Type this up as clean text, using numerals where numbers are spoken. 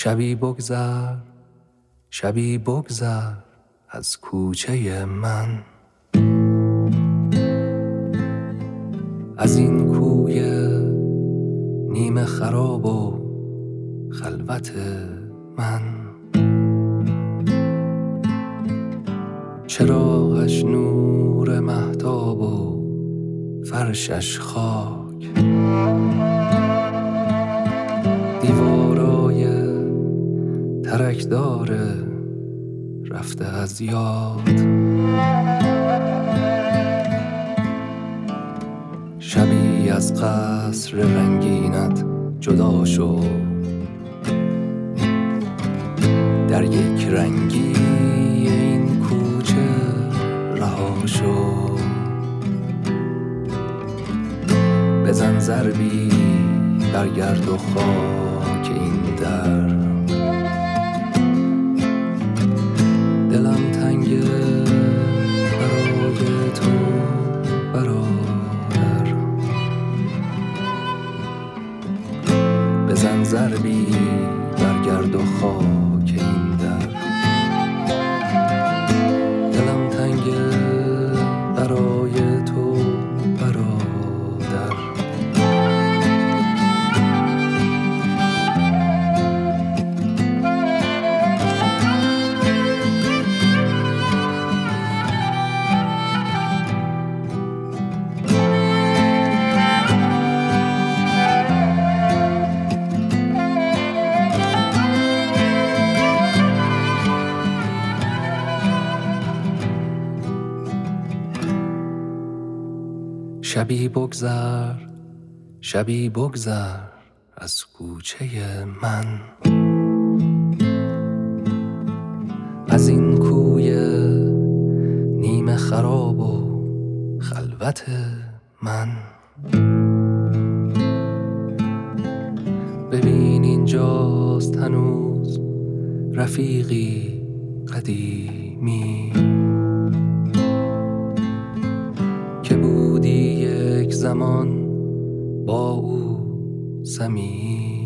شبی بگذر، شبی بگذر از کوچه من، از این کوی نیمه خراب و خلوت من. چراغش نور مهتاب و فرشش خاک، دیوارای ترکدار رفته از یاد. شبی از قصر رنگینت جدا شد، در یک رنگی این کوچه رها شد. بزن ضربی بر گرد و خاک این در، دلم تنگه برای تو برادر. بزن ضربی بر گرد و خاک این در، دلم تنگه برای تو برادر. شبی بگذر، شبی بگذر از کوچه من، از این کوی نیمه خراب و خلوت من. ببین اینجاست هنوز رفیقی قدیمی که بودی یک زمان با او صمیمی.